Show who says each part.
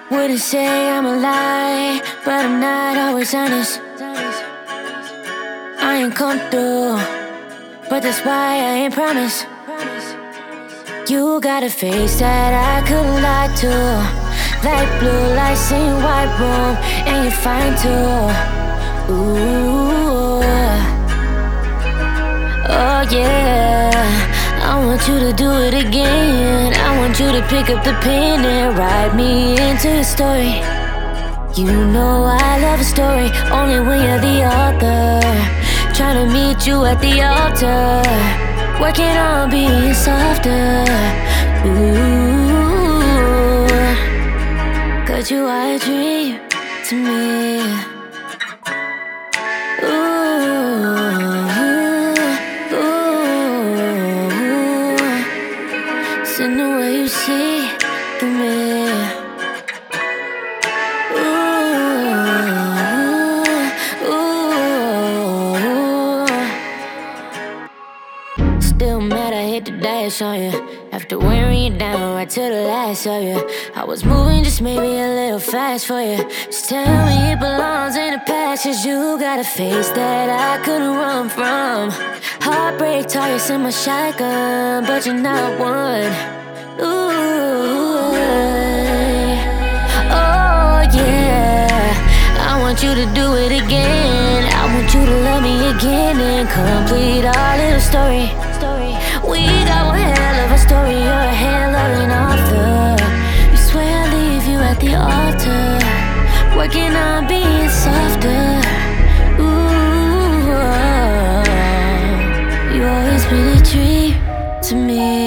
Speaker 1: Wouldn't say I'm a lie, but I'm not always honest. I ain't come through, but that's why I ain't promise. You got a face that I couldn't lie to. Light blue lights in your white room, and you're fine too. Ooh, oh yeah. I want you to do it again. I want you to pick up the pen and write me into your story. You know I love a story only when you're the author. Trying to meet you at the altar, working on being softer. Ooh, 'cause you are a dream to me. In the way you see through me. Still mad I hit the dash on you, after wearing you down right to the last of you. I was moving just maybe a little fast for you. Just tell me it belongs in the past, 'cause you got a face that I couldn't run from. Heartbreak targets in my shotgun, but you're not one. Ooh, oh yeah. I want you to do it again. I want you to love me again and complete our little story. We got one hell of a story. You're a hell of an author. You swear I'll leave you at the altar, working on being softer. Ooh, you always been a dream to me.